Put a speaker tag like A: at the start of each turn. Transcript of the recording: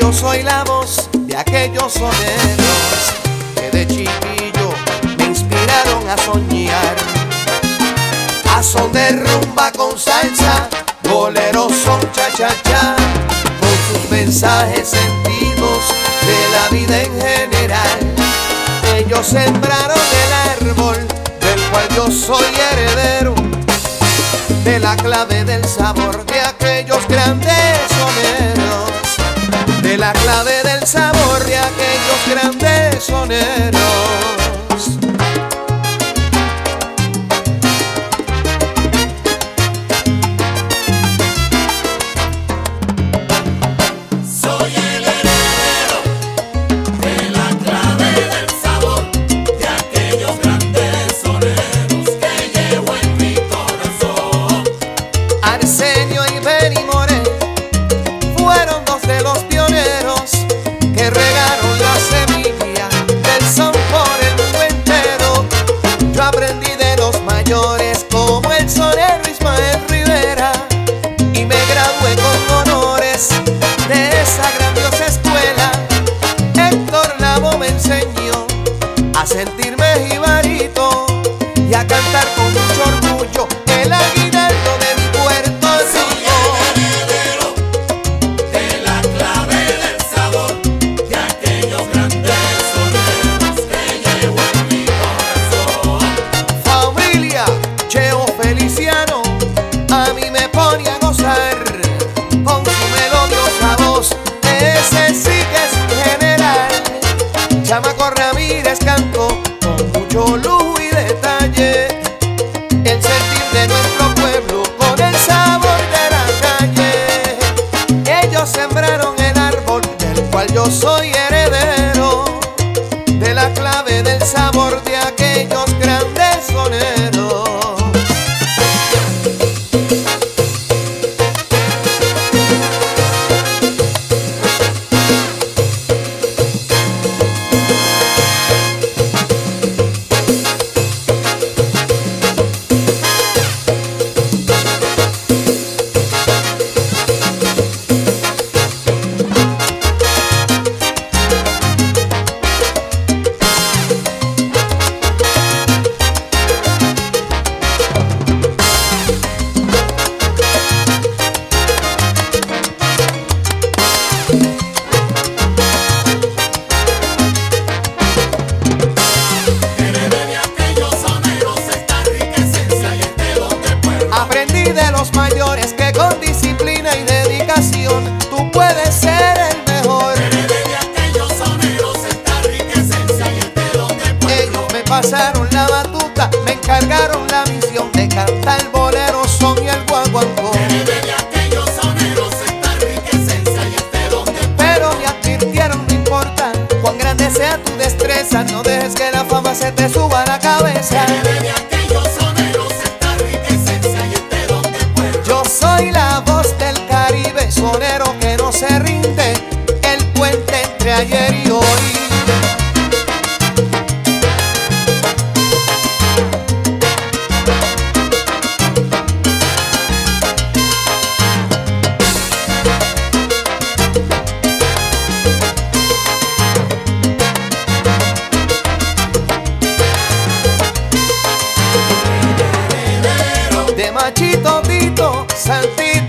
A: yo soy la voz de aquellos soneros que de chiquillo me inspiraron a soñar. A son de rumba con salsa, boleros son cha-cha-cha, con sus mensajes sentidos de la vida en general. Ellos sembraron el árbol del cual yo soy heredero, de la clave del sabor de aquellos grandes soneros, de la clave del sabor de aquellos grandes soneros. Aprendí de los mayores como el sonero Ismael Rivera y me gradué con honores de esa grandiosa escuela. Héctor Lavoe me enseñó a sentirme jibarito y a cantar con mucho orgullo el aguinaldo de mi Puerto Rico.
B: Soy el heredero de la clave del sabor de aquellos grandes soneros que llevo en mi corazón.
A: Cheo Feliciano a mí me pone a gozar con su melodiosa voz, ese sí que es general. Chamaco Ramírez cantó con mucho lujo y detalle el sentir de nuestro pueblo con el sabor de la calle. Ellos sembraron el árbol del cual yo soy heredero, de la clave del sabor de aquellos grandes soneros. Aprendí de los mayores que con disciplina y dedicación tú puedes ser el mejor.
B: Heredé de aquellos soneros esta rica esencia y este don de pueblo.
A: Ellos me pasaron la batuta, me encargaron la misión de cantar el bolero, son y el guaguancó.
B: Heredé de aquellos soneros esta rica esencia y este don de pueblo.
A: Pero me advirtieron, no importa cuán grande sea tu destreza, no dejes que la fama se te suba a la cabeza.
B: Heredé de aquellos soneros esta rica esencia y este don de pueblo.
A: Yo soy la voz del Caribe, sonero que no se rinde, el puente entre ayer y hoy. De Machito Tito, Santito